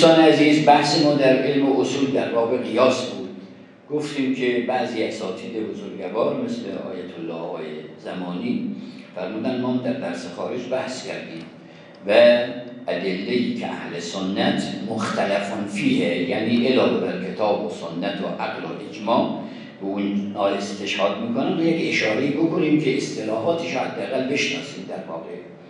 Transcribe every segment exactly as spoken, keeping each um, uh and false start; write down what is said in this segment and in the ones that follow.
دوستان عزیز، بحث ما در علم و اصول در باب قیاس بود. گفتیم که بعضی اساتید بزرگوار مثل آیت الله آقای زمانی فرمودن ما در درس خارج بحث کردیم و ادله‌ای که اهل سنت مختلفون فیه، یعنی علاوه بر کتاب و سنت و عقل و اجماع به اون استشهاد میکنن و یک اشاره‌ای بکنیم که اصطلاحاتش حداقل بشناسیم در واقع.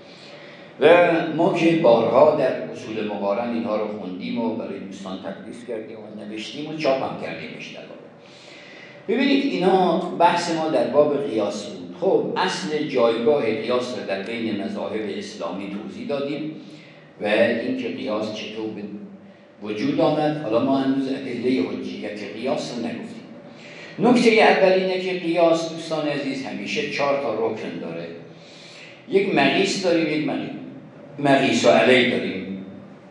و ما که بارها در اصول مقارن اینها رو خوندیم و برای دوستان تدریس کردیم و نوشتیم و چاپ هم کردیمش در واقع. ببینید اینا بحث ما در باب قیاس بود. خب اصل جایگاه قیاس رو در بین مذاهب اسلامی توضیح دادیم و اینکه قیاس چطور به وجود آمد. حالا ما هنوز ادله حجیت قیاس رو نگفتیم. نکته اول اینه که قیاس دوستان عزیز همیشه چهار تا رکن داره. یک مقیس داریم، یک مقیس مقیس و علی داریم.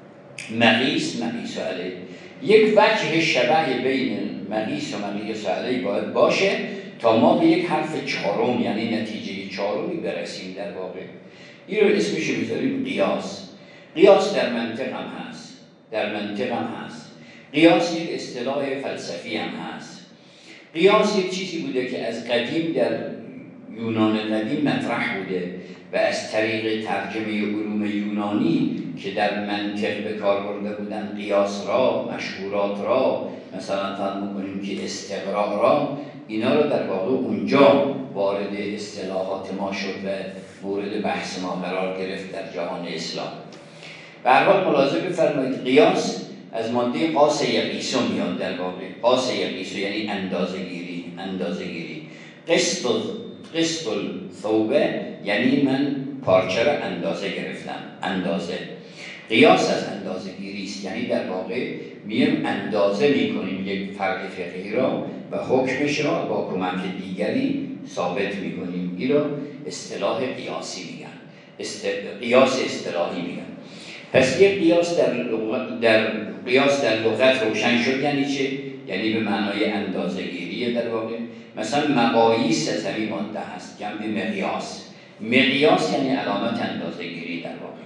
مقیس مقیس و علی، یک وجه شبه بین مقیس و مقیس و علی باید باشه تا ما به یک حرف چهارم یعنی نتیجه چهارمی برسیم در واقع. این رو اسمش رو بذاریم قیاس. قیاس در منطق هم هست، در منطق هم هست. قیاس یک اصطلاح فلسفی هم هست. قیاس یک چیزی بوده که از قدیم در یونان قدیم مطرح بوده و از طریق ترجمه علوم یونانی که در منطق به کار برده بودن قیاس را، مشهورات را، مثلا فهم می‌کنیم که استقراء را، اینا رو در واقع اونجا وارد اصطلاحات ما شد و مورد بحث ما قرار گرفت در جهان اسلام. به هر حال ملاحظه بفرمایید قیاس از ماده قاس یقیس میاد در واقع. قاس یقیس یعنی اندازه‌گیری، اندازه‌گیری. قسط قسط الثوبه یعنی من پارچه را اندازه گرفتم، اندازه. قیاس از اندازه گیری است، یعنی در واقع میم اندازه میکنیم یک فرق فقهی را و حکمش را با کمک دیگری ثابت میکنیم. این را اصطلاح قیاسی میگن، است... قیاس اصطلاحی میگن. پس یک قیاس در لغت در قیاس در لغت روشن شد یعنی چه؟ یعنی به معنای اندازه گیری در واقع. مثلا مقاییس از همین ماده هست، جمع مقیاس. مقیاس یعنی علامت اندازه گیری در واقع.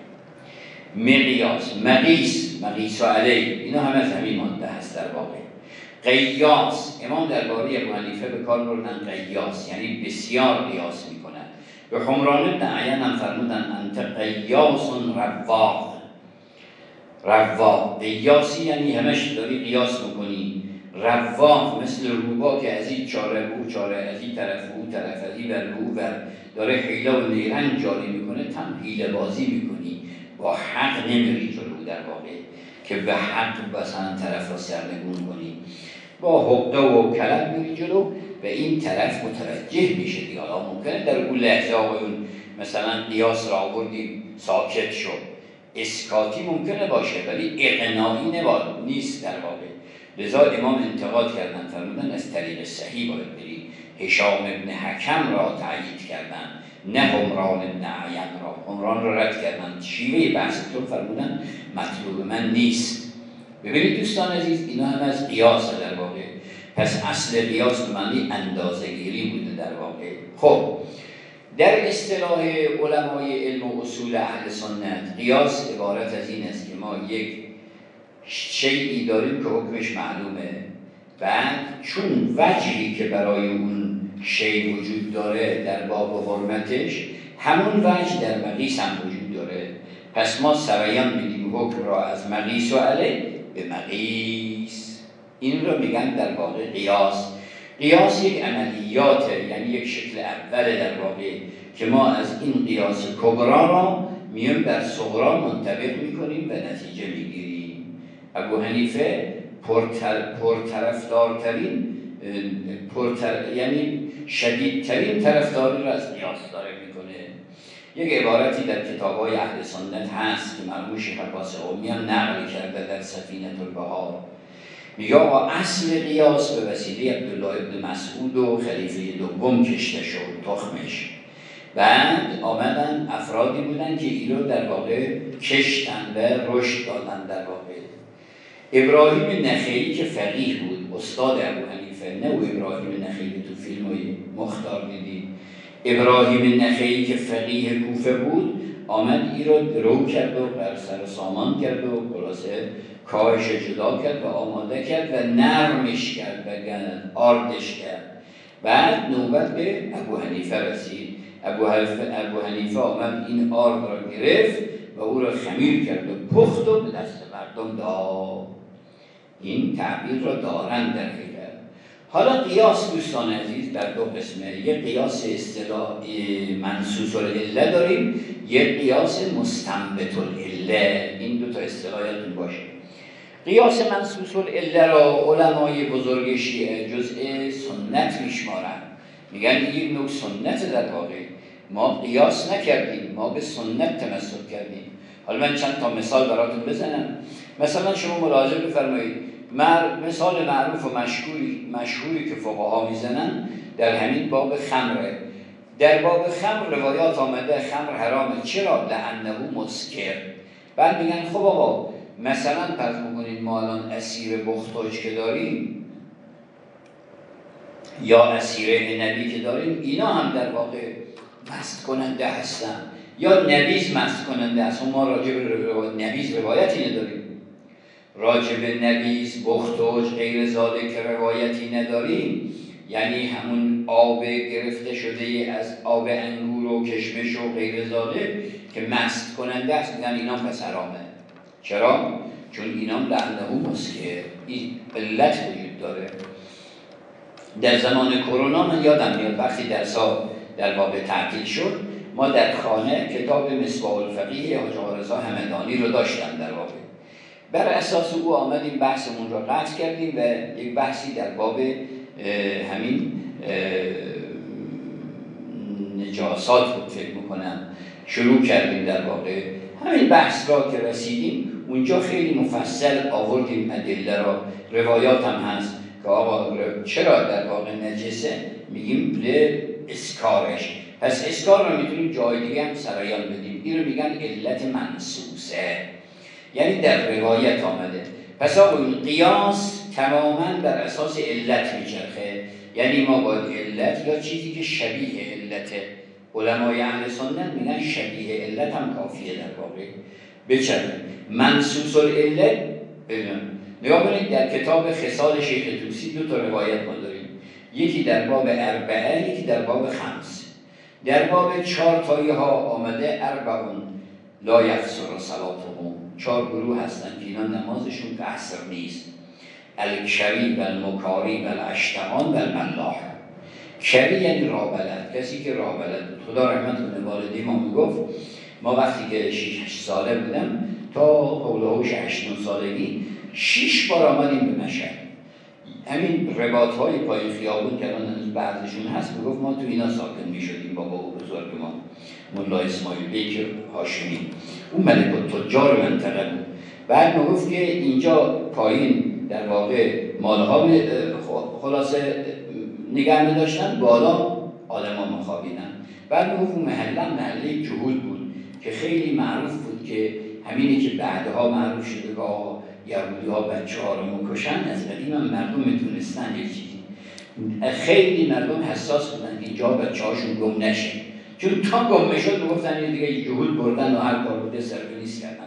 مقیاس، مقیس، مقیس و علی، اینا هم از همین ماده هست در واقع. قیاس، امام درباره ابو حنیفه به کار بردن قیاس، یعنی بسیار قیاس میکنن. به حمران بن عیان هم فرمودن انت قیاس رواق. رواق، قیاسی یعنی همش داری قیاس میکنی. رواق مثل روبا که از این چاره او چاره، از این طرف او طرف، از این بر او بر، داره حیله و نیرنگ جاری میکنه، تم حیله بازی میکنی، با حق نمیری جلو در واقع که به حق مثلا طرف را سرنگون کنی، با حقه و کلم میری جلو و این طرف متوجه میشه دیگه. حالا ممکنه در اون لحظه آقایون مثلا قیاس را آوردیم ساکت شد، اسکاتی ممکنه باشه ولی اقناعی نیست در واقع. لذا امام انتقاد کردن، فرمودن از طریق صحیح باید بری. هشام ابن حکم را تایید کردن، نه حمران ابن عیان را. حمران را رد کردن. شیوه بحثتون فرمودن مطلوب من نیست. ببینید دوستان عزیز، اینا هم از قیاس در واقع. پس اصل قیاس به معنی اندازه‌گیری بوده در واقع. خب در اصطلاح علمای علم و اصول اهل سنت قیاس عبارت از این است که ما یک شیئی داریم که حکمش معلومه، بعد چون وجهی که برای اون شی وجود داره در باب حرمتش همون وجه در مقیس هم وجود داره، پس ما سریعا میدیم حکم را از مقیس و علی به مقیس. این رو میگن در واقع قیاس. قیاس یک عملیاته، یعنی یک شکل اوله در واقع که ما از این قیاس کبرا را میان بر صغرا منطبق میکنیم و نتیجه میگیریم. ابو حنیفه پرتر پرطرفدارترین پرتر یعنی شدیدترین طرفداری را از قیاس داره میکنه. یک عبارتی در کتاب‌های اهل سنت هست که مرحوم شیخ عباس قمی هم نقل کرده در سفینه البحار. میگه آقا اصل قیاس به وسیله عبدالله ابن مسعود و خلیفه دوم کشته شد، تخمش. بعد آمدن افرادی بودن که این رو در واقع کشتن و رشد دادن در واقع. ابراهیم نخعی که فقیه بود، استاد ابو حنیفه، نه او ابراهیم نخعی تو فیلم‌های مختار دیدی. ابراهیم نخعی که فقیه کوفه بود، آمد ای را درو کرد و بر سر سامان کرد و خلاصه کاهش جدا کرد و آماده کرد و نرمش کرد و آردش کرد. بعد نوبت به ابو حنیفه رسید. ابو حنیفه, ابو حنیفه آمد این آرد را گرفت و او را خمیر کرد و پخت و به دست مردم داد. این تعبیر را دارند در حقیقت. حالا قیاس دوستان عزیز در دو قسمه، یک قیاس اصطلاح منصوص العله داریم، یک قیاس مستنبط العله. این دو تا اصطلاحاتون باشه. قیاس منصوص العله را علمای بزرگ شیعه جزء سنت میشمارند، میگن این نوع سنت در واقع، ما قیاس نکردیم، ما به سنت تمسک کردیم. حالا من چند تا مثال براتون بزنم. مثلا شما ملاحظه بفرمایید، مثال معروف و مشهوری مشهوری که فقها میزنن در همین باب خمره. در باب خمر روایات آمده خمر حرامه. چرا؟ لانه مسکر. بعد میگن خب آقا مثلا فرض بکنید ما الان اسیر بختاج که داریم یا اسیر نبی که داریم، اینا هم در واقع مست کننده هستن یا نبیذ مست کننده هست. ما راجع به نبیذ روایتی نداریم، راجع به نبیذ بختاج غیر ذالک که روایتی نداریم. یعنی همون آب گرفته شده از آب انگور و کشمش و غیر ذالک که مست کننده است، میگن اینا پس حرامه. چرا؟ چون اینا لعنه مسکر، این علت وجود داره. در زمان کرونا من یادم میاد وقتی درسا در باب تعطیل شد، ما در خانه کتاب مصباح الفقیه حاج آقا رضا همدانی رو داشتم در واقع. بر اساس او آمدیم بحثمون رو قطع کردیم و یک بحثی در باب همین نجاسات بود فکر میکنم شروع کردیم. در واقع همین بحث را که رسیدیم اونجا خیلی مفصل آوردیم ادله را، روایات هم هست که آقا چرا در واقع نجسه، میگیم به اسکارش. پس اسکار رو میتونیم جای دیگه هم سرایان بدیم. این رو میگن علت منصوصه، یعنی در روایت آمده. پس آقا این قیاس تماما بر اساس علت میچرخه، یعنی ما باید علت یا چیزی که شبیه علته، علمای اهل سنت میگن شبیه علت هم کافیه در واقع بچرخه. منصوص العله بدون نگاه کنید در کتاب خصال شیخ طوسی دو تا روایت ما داریم، یکی در باب اربعه، یکی در باب خمس. در باب چهار تایی ها آمده اربعون لا یقصر صلاتهم، چهار گروه هستن که اینا نمازشون قصر نیست. الکری و المکاری و الاشتهان و الملاح. کری یعنی رابلد، کسی که رابلد بود. خدا رحمت کنه والدی ما میگفت ما وقتی که شش هشت ساله بودم تا قولهوش هشت نه سالگی شش بار آمدیم به مشهد. همین رباط های پای خیابون که الان بعضشون هست، میگفت ما تو اینا ساکن میشدیم. بابا و بزرگ ما مولا اسماعیل بیک هاشمی، اون ملک التجار منطقه بود. بعد میگفت که اینجا پایین در واقع مالها خلاصه نگه می‌داشتن، بالا آدم‌ها مخابیدن. بعد میگفت اون محله محله جهود بود که خیلی معروف بود، که همینی که بعدها معروف شده که یهودی‌ها بچه‌ها رو می‌کشن، از قدیم هم مردم می‌تونستن یک چیزی، خیلی مردم حساس بودن که اینجا بچه‌هاشون گم نشه، چون تا گم میشد میگفتن این دیگه جهود بردن و هر کار بوده سرپلیس کردن.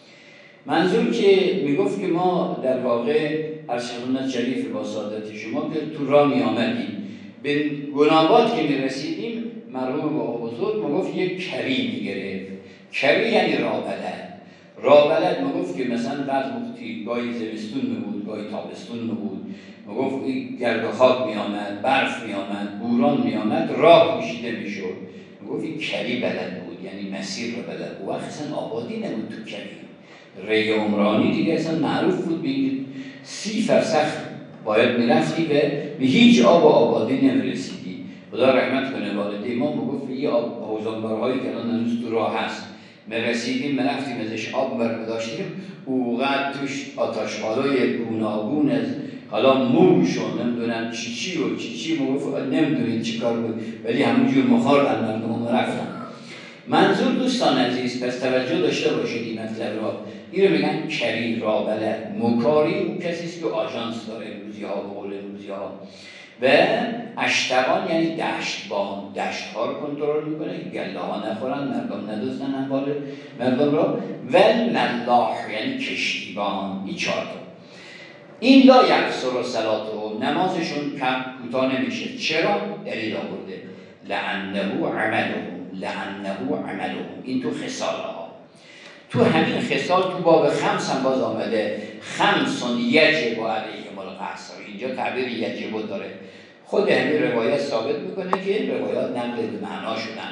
منظور که میگفت که ما در واقع ارشدالله شریف با سعادت شما که تو راه می آمدیم به گنابات که می رسیدیم، مرحوم با بزرگ میگفت یک کری می گرفت. کری یعنی رابلد. رابلد میگفت که مثلا بعض وقتی گاهی زمستون می بود، گاهی تابستون می بود، میگفت گرد و خاک می آمد، برف می آمد، بوران می آمد، راه پوشیده می شد. میگفت این کری بلد بود، یعنی مسیر رو بلد بود. وقت اصلا آبادی نبود تو کری، ری عمرانی دیگه اصلا معروف بود. بگید سی فرسخ باید میرفتی و به هیچ آب و آبادی نمیرسیدی. خدا رحمت کنه والده ما میگفت این آب حوضانبارهایی که الان هنوز تو راه هست میرسیدیم میرفتیم ازش آب برمیداشتیم، اوقات توش آتش‌پالای گوناگون از حالا موش و نمیدونم چی چی و چی چی میگفت نمیدونید چی کار بود، ولی همونجور مخاردن مردم رفتن. منظور دوستان عزیز پس توجه داشته باشید این مطلب را. این رو میگن کری، رابلد. مکاری اون کسیست که آژانس داره امروزی ها، به قول امروزی ها. و اشتبان یعنی دشتبان، دشت ها رو کنترل میکنه، گله ها نخورن، مردم ندزدن اموال مردم رو. و ملاح یعنی کشتیبان. این چهار تا. این لا یقصر صلاته، نمازشون کم کوتاه نمیشه. چرا؟ دلیل آورده لانه عمله، لانه عمله. این تو خصال ها، تو همین خصال تو باب خمس هم باز آمده خمسون یجب علیهم القصر. اینجا تعبیر یجب داره، خود همین روایت ثابت میکنه که این روایات نقل به معنا شدن،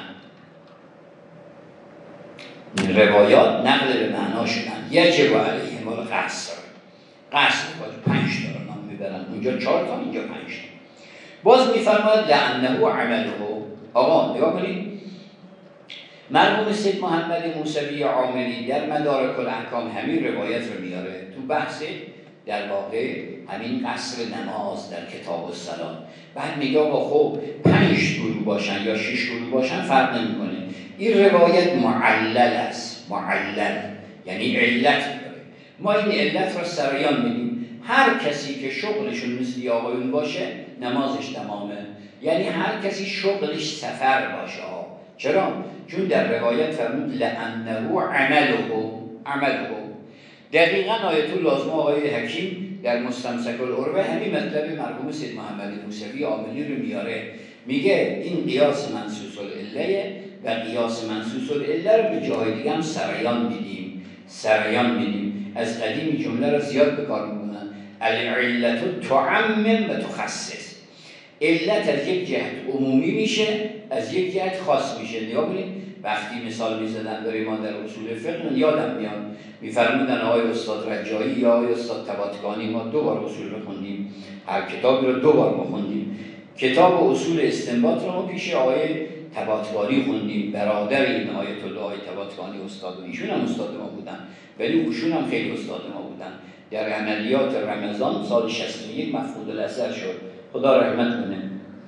روایات نقل به معنا شدن. یجب علیهم القصر، قصر باید پنج تا رو نام میبرن، اونجا چهار تا، اینجا پنج تا. باز میفرماید لانه عمله. آقا نگاه کنید، مرحوم سید محمد موسوی عاملی در مدارک الاحکام همین روایت رو میاره تو بحث در واقع همین قصر نماز در کتاب الصلات. بعد میگه با خب پنج گروه باشن یا شش گروه باشن فرق نمیکنه، این روایت معلل است. معلل یعنی علت داره، ما این علت رو سریان میدیم. هر کسی که شغلشون مثل آقایون باشه نمازش تمامه، یعنی هر کسی شغلش سفر باشه. چرا؟ چون در روایت فرمود لانه عمله، عمله. دقیقاً آیت لازمه آقای حکیم در مستمسک العروه همین مطلب مرحوم سید محمد موسوی عاملی رو میاره، میگه این قیاس منصوص العله و قیاس منصوص العله رو به جای دیگه هم سریان میدیم، سریان میدیم. از قدیم جمله رو زیاد به کار میکنن، العلت تعمم و تخصص. علت از یک جهت عمومی میشه، از یک جهت خاص میشه. نگاه کنید وقتی مثال میزدن داریم ما در اصول فقه، یادم میاد میفرمودن آقای استاد رجایی یا آقای استاد طباطبایی، ما دو بار اصول رو خوندیم، هر کتابی رو دو بار ما خوندیم. کتاب اصول استنباط رو ما پیش آقای طباطبایی خوندیم، برادر این آیت الله آقای طباطبایی استاد، ایشون هم استاد ما بودن ولی ایشون هم خیلی استاد ما بودن. در عملیات رمضان سال شصت و یک مفقود الاثر شد، خدا رحمت کنه.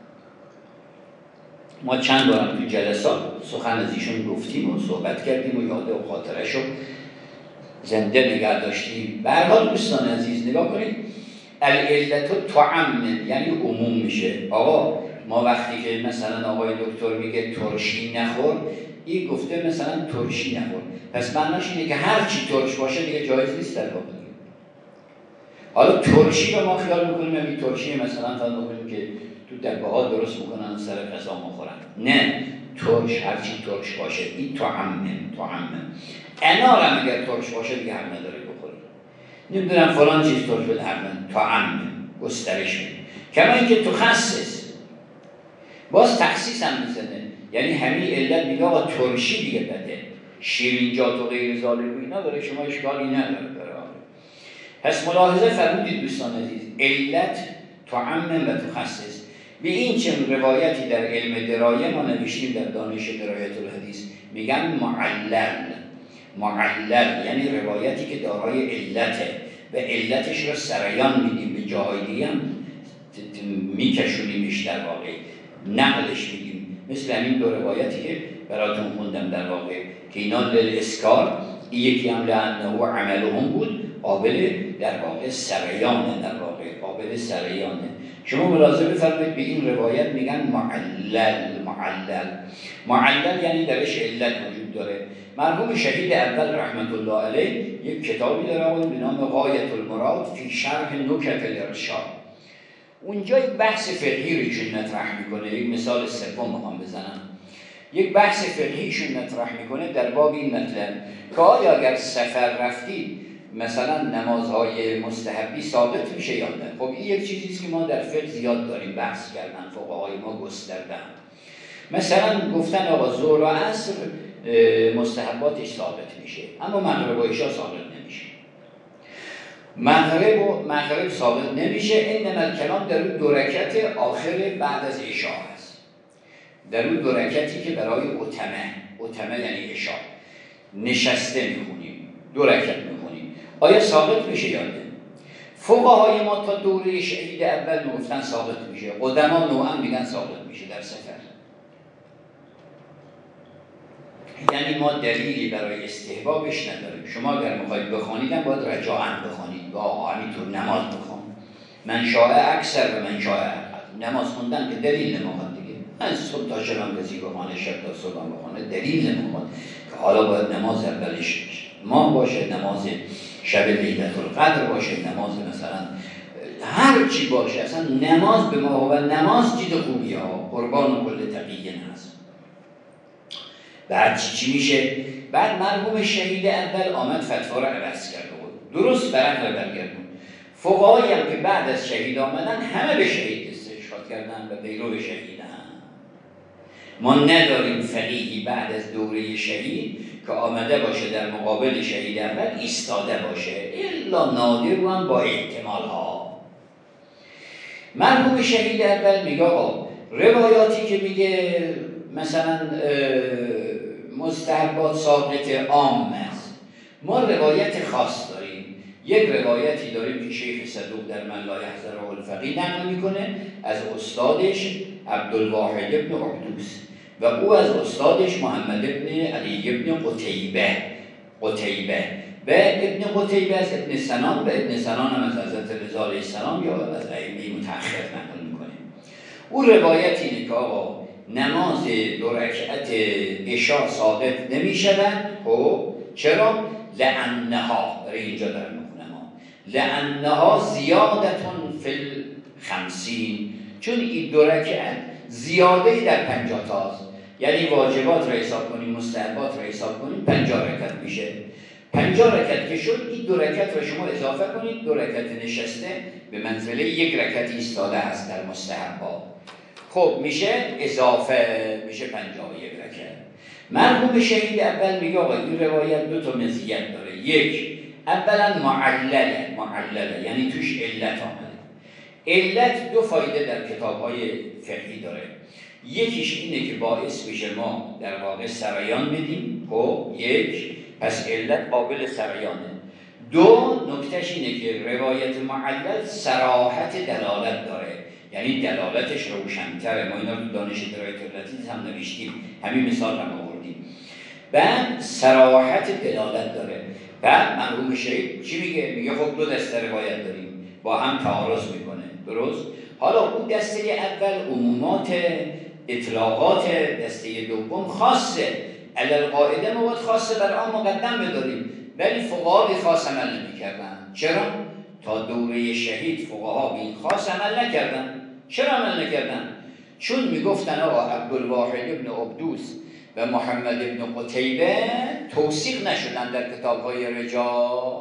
ما چند بار تو جلسات سخن از ایشون گفتیم و صحبت کردیم و یاد و خاطرش رو زنده نگه داشتیم. به هر حال دوستان عزیز نگاه کنید، العلت تعمم یعنی عموم میشه. آقا ما وقتی که مثلا آقای دکتر میگه ترشی نخور، این گفته مثلا ترشی نخور، پس معناش اینه که هر چی ترش باشه دیگه جایز نیست در واقع. حالا ترشی رو ما خیال میکنیم این ترشی مثلا فهم میکنیم که تو دبه‌ها درست میکنن سر غذا میخورن، نه، ترش هر چی ترش باشه این تعمم. تعمم انار هم اگر ترش باشه دیگه هم نداره بخوری، نمیدونم فلان چیز ترش بده هم تعمم گسترش میده. کما اینکه تخصص باز تخصیص هم میزنه، یعنی همین علت میگه آقا ترشی دیگه بده، شیرینجات و غیر ذالک و اینا داره، شما اشکالی نداره داره. پس ملاحظه فرمودید دوستان عزیز، علت تعمم و تخصص. به این چنین روایتی در علم درایه ما نوشتیم در دانش درایت الحدیث، میگن معلل. معلل یعنی روایتی که دارای علته و علتش رو سریان میدیم، به جای دیگه هم میکشونیمش، در واقع نقلش میدیم. مثل همین دو روایتی که براتون خوندم در واقع که اینا للاسکار، یکی هم لانه عملهم بود، قابل در واقع سریانه، در واقع قابل سریانه. شما ملاحظه بفرمایید به این روایت میگن معلل. معلل معلل یعنی درش علت وجود داره. مرحوم شهید اول رحمت الله علیه یک کتابی داره به نام غایت المراد فی شرح نکت الارشاد. اونجا یک بحث فقهی رو چون مطرح میکنه، یک مثال سوم میخوام بزنم. یک بحث فقهیشون مطرح میکنه در باب این مطلب که آیا اگر سفر رفتید مثلا نمازهای مستحبی ثابت میشه یا نه. خب این یک چیزیست که ما در فقه زیاد داریم بحث کردن، فقهای ما گستردن. مثلا گفتن آقا ظهر و عصر مستحباتش ثابت میشه، اما مغرب و عشاء ثابت نمیشه. مغرب و مغرب ثابت نمیشه، انما الکلام در اون دو رکعت آخر بعد از عشاء هست، در اون دو رکعتی که برای اتمه، اتمه یعنی عشاء نشسته میخونیم، دو رکعت میخونیم، آیا ثابت میشه یا نه؟ فقهای ما تا دوره شهید اول میگفتن ثابت میشه، قدما نوعا میگن ثابت میشه در سفر. یعنی ما دلیلی برای استحبابش نداریم. شما اگر میخواید بخوانید باید رجاعاً بخوانید، با همینطور نماز بخوان، من شاء اکثر و من شاء اقل، نماز خوندن که دلیل نمیخواد دیگه. از صبح تا شب کسی بخونه، شب تا صبح بخونه، دلیل نمیخواد که حالا باید نماز اولش ما باشه، نماز شب لیلة القدر باشه، نماز مثلا هر چی باشه. اصلا نماز به ما و نماز چیز خوبیه ها، قربان کل تقیه هست. بعد چی, چی میشه؟ بعد مرحوم شهید اول آمد فتوا رو عوض کرده بود، درست برق رو برگردون. فقهایی هم که بعد از شهید آمدن همه به شهید استشهاد کردن و بیرو به شهیدن. ما نداریم فقیهی بعد از دوره شهید که آمده باشه در مقابل شهید اول ایستاده باشه، الا نادر و هم با احتمال ها. مرحوم شهید اول میگه آقا روایاتی که میگه مثلا مستحبات ساقط عام است، ما روایت خاص داریم. یک روایتی داریم که شیخ صدوق در من لا یحضره الفقیه نقل میکنه از استادش عبدالواحد ابن عبدوس و او از استادش محمد ابن علی ابن قتیبه قتیبه و ابن قتیبه از ابن سنان و ابن سنان هم از حضرت رضا علیه السلام یا از ائمه متأخر نقل میکنه. او روایت اینه که آقا نماز دو رکعت عشاء ساقط نمی شود. خب چرا؟ لانها، برای اینجا دارم میخونم ها، لانها زیادتون فی الخمسین، چون این دو رکعت زیاده در پنجاه تاست، یعنی واجبات را حساب کنیم مستحبات را حساب کنیم پنجاه رکعت میشه. پنجاه رکعت که شد، این دو رکعت را شما اضافه کنید، دو رکعت نشسته به منزله یک رکعت ایستاده هست در مستحبات. خب میشه اضافه، میشه پنجاه و یک رکعت. مرحوم شهید اول میگه آقا این روایت دو تا مزیت داره. یک، اولا معلله، معلله یعنی توش علت آمده. علت دو فایده در کتاب‌های فقهی داره. یکیش اینه که باعث میشه ما در واقع سرایان بدیم. خب یک، پس علت قابل سرایانه. دو، نکتهش اینه که روایت معلل صراحت دلالت داره، یعنی دلالتش روشن‌تره. ما اینا رو دانش درایت اللطیف هم نوشتیم، همین مثال هم آوردیم. بعد صراحت دلالت داره. بعد مرحوم شهید چی میگه؟ میگه خب دو دسته روایت داریم با هم تعارض میکنه، درست؟ حالا اون دسته اول عمومات اطلاقات، دسته دوم خاصه. علل قاعده ما باید خاصه بر آن مقدم بداریم، ولی فقها به خاص عمل نمی‌کردن. چرا؟ تا دوره شهید فقها به این خاص عمل نکردن. چرا عمل نکردن؟ چون میگفتن آقا عبدالواحد ابن عبدوس و محمد ابن قتیبه توثیق نشدن در کتاب‌های رجال.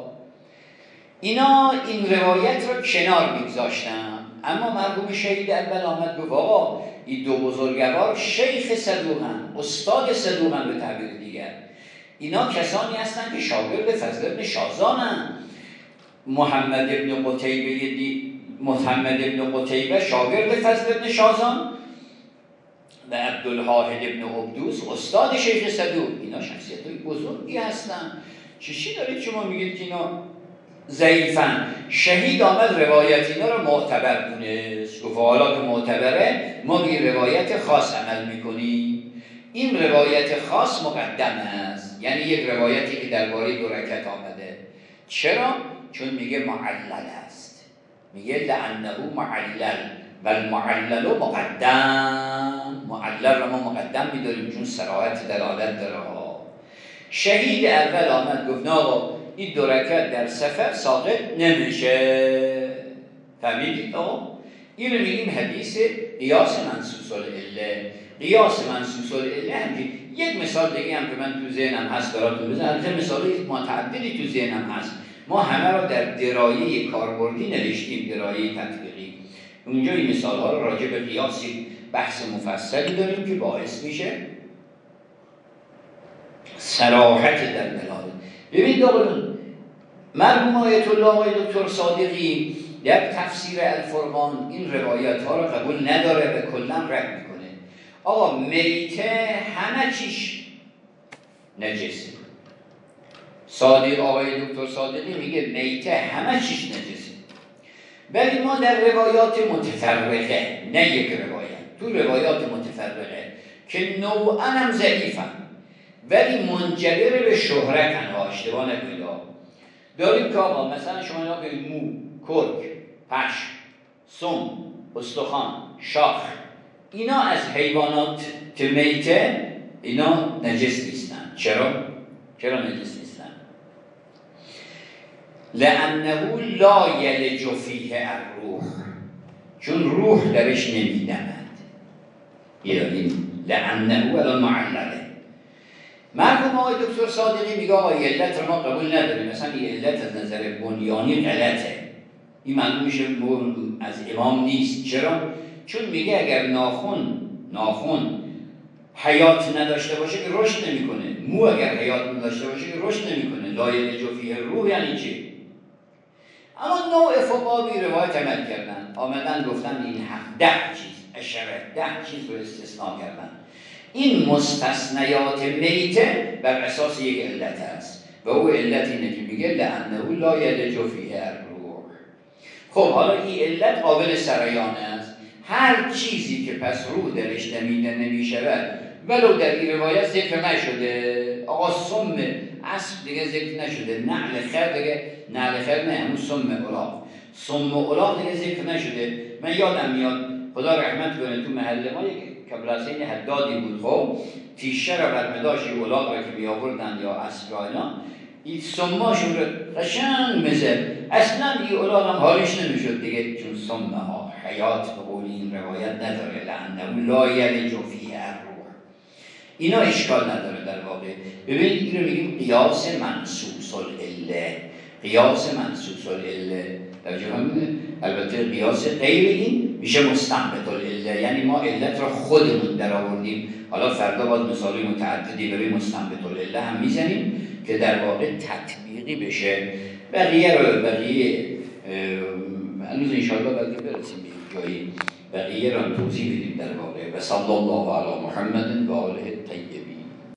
اینا این روایت رو کنار می‌گذاشتن. اما مرحوم شهید اول آمد گفت آقا این دو بزرگوار شیخ صدوقن، استاد صدوقن به تعبیر دیگر. اینا کسانی هستند که شاگرد فضل بن شازانن. محمد ابن قتیبه دی محمد ابن قتیبه شاگرد فضل بن شازان و عبدالواحد ابن عبدوس استاد شیخ صدوق. اینا شخصیت‌های بزرگی هستن. چی چی دارید شما میگید که اینا ضعیفن؟ شهید آمد روایت اینا رو معتبر دونست، گفت حالا که معتبره ما به روایت خاص عمل میکنیم. این روایت خاص مقدم است، یعنی یک روایتی که درباره دو رکعت آمده. چرا؟ چون میگه معلل است، میگه لعنه معلل و المعلل مقدم. معلل رو ما مقدم میداریم چون صراحت دلالت داره. شهید اول آمد گفت نه آقا این دو رکعت در سفر ساقط نمیشه. فهمیدید آقا؟ این رو میگیم حدیث قیاس منصوص العله. قیاس منصوص العله همین. یک مثال دیگه هم که من تو ذهنم هست براتون بزنم. البته مثالی متعددی تو ذهنم هست، ما همه رو در درایه کاربردی نوشتیم، درایه تطبیقی. اونجا این مثال ها رو راجع به قیاسی بحث مفصلی داریم که باعث میشه صراحت در دلالت. ببینید آقایون، مرحوم آیت الله آقای دکتر صادقی در تفسیر الفرقان این روایت ها رو قبول نداره و کلا رد میکنه. آقا میته همه چیش نجسه. صادق آقای دکتر صادقی میگه میته همه چیش نجسه، ولی ما در روایات متفرقه، نه یک روایت، تو روایات متفرقه که نوعا هم ضعیفن ولی منجبر به شهرتن ها، اشتباه نکنید. داریم که آقا مثلا شما اینا به مو، کرک، پشم، سم، استخوان، شاخ، اینا از حیوانات میته اینا نجس نیستن. چرا؟ چرا نجس نیستن؟ لأنه لا یلج فیه الروح، چون روح درش نمیدمد. این لأنه الان معلله. مرحوم آقای دکتر صادقی میگه آقا علت رو ما قبول نداریم، مثلا این علت از نظر بنیانی غلطه، این معلوم میشه از امام نیست. چرا؟ چون میگه اگر ناخن ناخن حیات نداشته باشه که رشد نمیکنه، مو اگر حیات نداشته باشه که رشد نمیکنه. لا یلج فیه الروح یعنی چی؟ اما نوع فقها بی روایت عمل کردن، آمدن گفتن این هم ده چیز اشاره ده چیز رو استثناء کردن. این مستثنیات میته بر اساس یک علت است و او علت اینه که میگه لأنه لا یلج فیه الروح. خب حالا این علت قابل سریانه است. هر چیزی که پس روح درش دمیده نمیشود ولو در این روایت ذکر نشده، آقا سم اسب دیگه ذکر نشده، نعل خر دیگه، نعل خر نه همون سم الاغ، سم الاغ دیگه ذکر نشده. من یادم میاد خدا رحمت کنه تو محل ما یک کبلاسین حدادی بود، خب تیشه را بر مداشی الاغ را که بیاوردن یا اسب را اینا، این سماشون رو قشنگ میزد، اصلا این الاغ هم حالیش نمیشد دیگه، چون سم ها حیات به قول این روایت نداره. لأنه لا یلج فیه الروح. اینا اشکال نداره در واقع. ببینید این رو میگیم قیاس منصوص العله. قیاس منصوص العله در جهان میده. البته قیاس غیر این میشه مستنبط العله، یعنی ما علت را خودمون در آوردیم. حالا فردا باز مثالی متعددی برای مستنبط العله هم میزنیم که در واقع تطبیقی بشه. بقیه رو بقیه هنوز انشاءالله بقیه برسیم به جایی بقیه را توضیح بدیم در واقع. و صلی الله علی محمد و آله الطیبین.